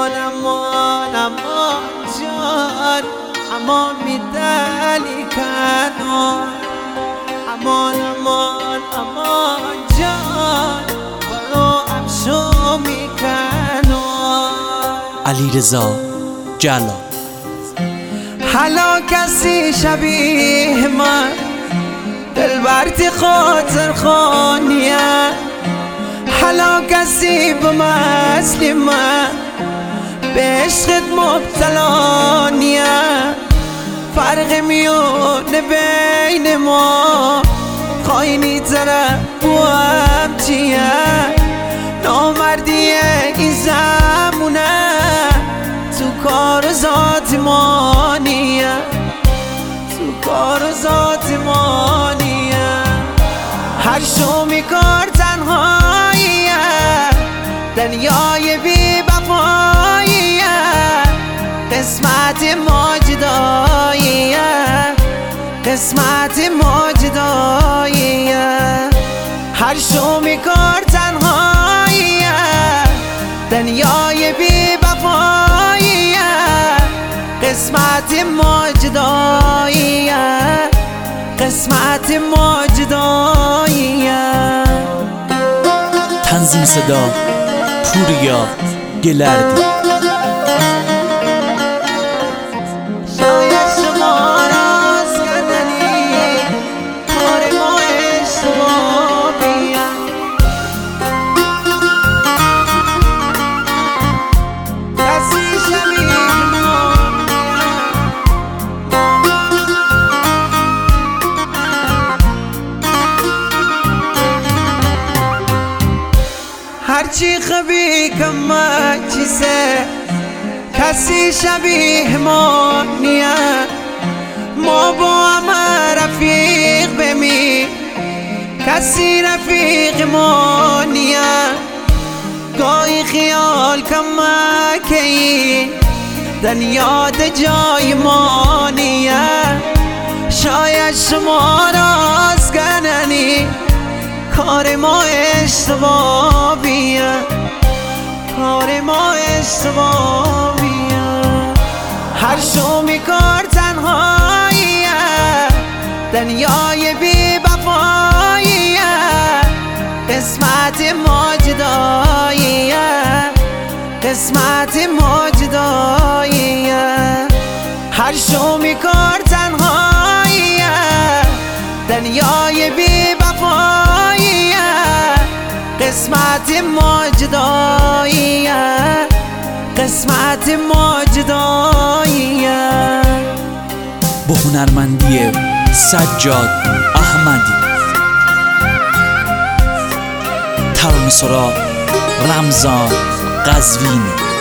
امان جان، امان میدلی کنار. امان جان، برو افشو میکنار. علیرضا جلال. حالا کسی شبیه من دلبرتی خاطر خانیه، حالا کسی به مثل من به عشقت مبتلا نیه. فرق میونه بین ما خاینی طرف با هم چیه؟ نامردی این زمونه تو کار ذات ما نیه، تو کار ذات ما نیه. هر شو میکار تنهاییه، دنیای بی وفاییه، قسمت ما جداییه، قسمت ما جداییه. هر شو میکار تنهاییه، دنیای بی وفاییه، قسمت ما جداییه، قسمت ما جداییه. تنظیم صدا پوریا گلردی. شاید شما راز کردنی کار ما اشتباهیه. کسی شبیه ما هرچی خبی کم چیزه، کسی شبیه ما نیه. ما با همه رفیق بمی، کسی رفیق ما نیه. گاهی خیال کم کی دنیاد جای ما نیه. شاید شما راز کننی کار ما اشتباهیه، کار ما اشتباهیه. هر شو میکار تنهاییه، دنیای بی وفاییه، قسمت ما جداییه، قسمت ما جداییه. هر شو میکار تنهاییه، دنیای بی وفاییه، قسمت ما جداییه، قسمت ما جداییه. با هنرمندی سجاد احمدی. ترانه‌سرا رمضان قزوینی.